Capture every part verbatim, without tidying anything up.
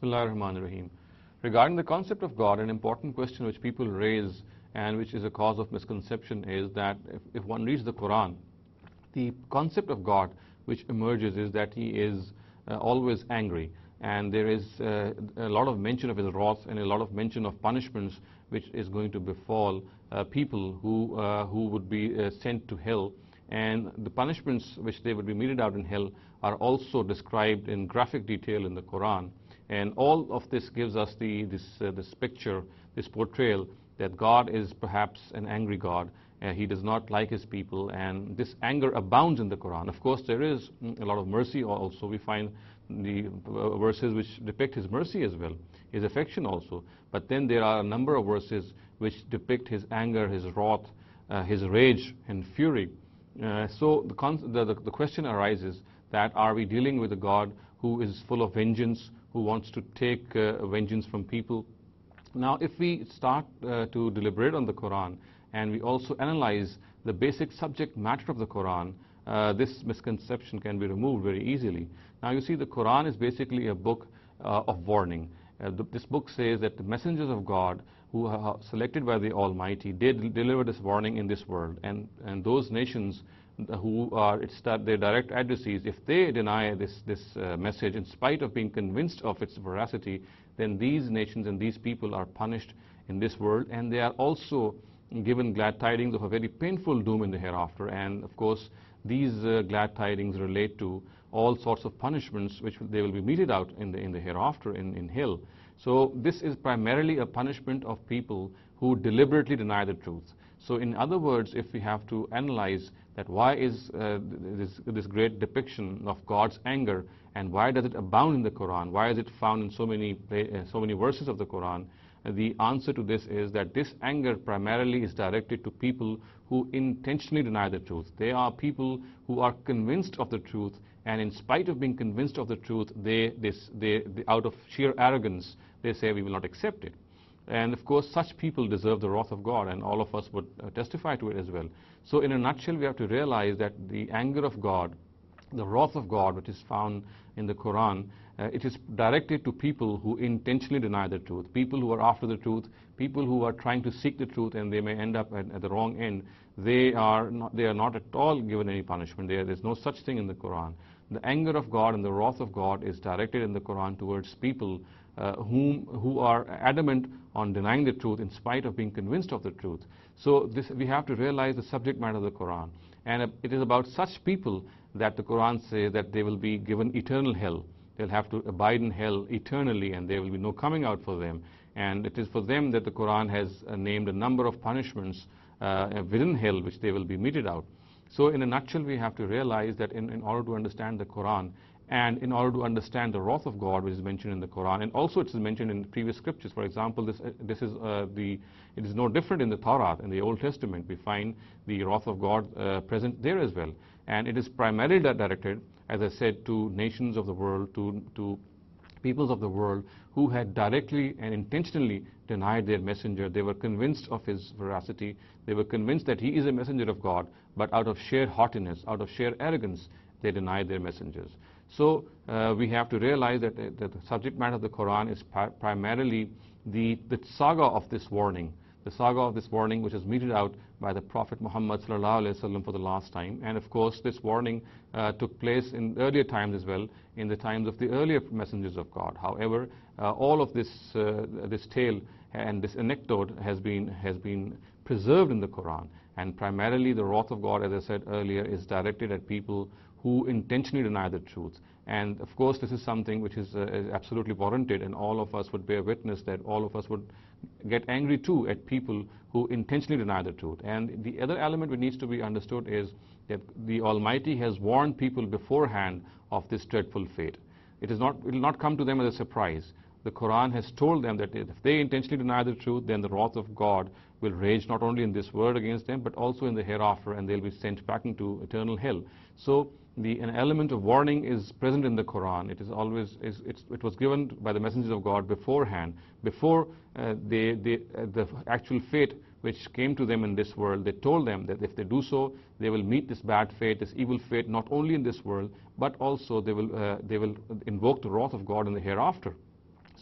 Bismillah ar-Rahman ar-Rahim. Regarding the concept of God, an important question which people raise and which is a cause of misconception is that if, if one reads the Quran, the concept of God which emerges is that He is uh, always angry, and there is uh, a lot of mention of His wrath and a lot of mention of punishments which is going to befall uh, people who, uh, who would be uh, sent to hell. And the punishments which they would be meted out in hell are also described in graphic detail in the Quran. And all of this gives us the, this, uh, this picture, this portrayal that God is perhaps an angry God. Uh, he does not like His people, and this anger abounds in the Quran. Of course, there is a lot of mercy also. We find the uh, verses which depict His mercy as well, His affection also. But then there are a number of verses which depict His anger, His wrath, uh, His rage and fury. Uh, so the, con the, the, the question arises that are we dealing with a God who is full of vengeance, who wants to take uh, vengeance from people? Now, if we start uh, to deliberate on the Quran and we also analyze the basic subject matter of the Quran, uh, this misconception can be removed very easily. Now, you see, the Quran is basically a book uh, of warning. Uh, th this book says that the messengers of God who are selected by the Almighty did deliver this warning in this world, and, and those nations who are it's their direct adversaries, if they deny this, this uh, message in spite of being convinced of its veracity, then these nations and these people are punished in this world, and they are also given glad tidings of a very painful doom in the hereafter. And of course, these uh, glad tidings relate to all sorts of punishments which they will be meted out in the, in the hereafter, in, in hell. So this is primarily a punishment of people who deliberately deny the truth. So in other words, if we have to analyze that why is uh, this, this great depiction of God's anger, and why does it abound in the Quran, why is it found in so many, uh, so many verses of the Quran, uh, the answer to this is that this anger primarily is directed to people who intentionally deny the truth. They are people who are convinced of the truth, and in spite of being convinced of the truth, they, this, they, they, out of sheer arrogance, they say we will not accept it. And of course, such people deserve the wrath of God, and all of us would uh, testify to it as well. So in a nutshell, we have to realize that the anger of God, the wrath of God, which is found in the Quran, uh, it is directed to people who intentionally deny the truth, people who are after the truth, people who are trying to seek the truth, and they may end up at, at the wrong end. They are not, they are not at all given any punishment. There is no such thing in the Quran. The anger of God and the wrath of God is directed in the Quran towards people uh, whom, who are adamant on denying the truth in spite of being convinced of the truth. So this, we have to realize the subject matter of the Quran. And uh, it is about such people that the Quran says that they will be given eternal hell. They'll have to abide in hell eternally, and there will be no coming out for them. And it is for them that the Quran has uh, named a number of punishments uh, within hell which they will be meted out. So in a nutshell, we have to realize that in, in order to understand the Quran, and in order to understand the wrath of God, which is mentioned in the Quran, and also it is mentioned in the previous scriptures. For example, this, uh, this is uh, the, it is no different in the Torah. In the Old Testament, we find the wrath of God uh, present there as well. And it is primarily directed, as I said, to nations of the world, to, to peoples of the world who had directly and intentionally denied their messenger. They were convinced of his veracity. They were convinced that he is a messenger of God, but out of sheer haughtiness, out of sheer arrogance, they denied their messengers. So uh, we have to realize that, uh, that the subject matter of the Quran is primarily the, the saga of this warning, the saga of this warning which is meted out by the Prophet Muhammad sallallahu alaihi wasallam for the last time. And of course, this warning uh, took place in earlier times as well, in the times of the earlier messengers of God. However, uh, all of this, uh, this tale and this anecdote has been, has been preserved in the Quran. And primarily the wrath of God, as I said earlier, is directed at people who intentionally deny the truth. And of course, this is something which is, uh, is absolutely warranted, and all of us would bear witness that all of us would get angry too at people who intentionally deny the truth. And the other element which needs to be understood is that the Almighty has warned people beforehand of this dreadful fate. It is not, it will not come to them as a surprise. The Quran has told them that if they intentionally deny the truth, then the wrath of God will rage not only in this world against them, but also in the hereafter, and they'll be sent back into eternal hell. So the, an element of warning is present in the Quran. It is always, is, it's, it was given by the messengers of God beforehand, before uh, they, they, uh, the actual fate which came to them in this world. They told them that if they do so, they will meet this bad fate, this evil fate, not only in this world, but also they will, uh, they will invoke the wrath of God in the hereafter.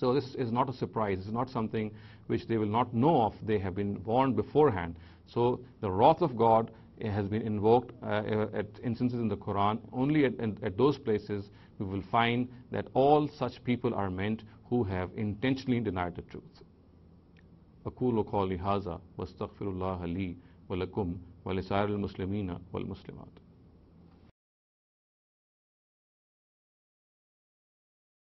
So this is not a surprise. It's not something which they will not know of. They have been warned beforehand. So the wrath of God has been invoked uh, at instances in the Quran. Only at, at those places we will find that all such people are meant who have intentionally denied the truth. أقول قولي هذا واستغفر الله لي ولكم ولسائر المسلمين والمسلمات.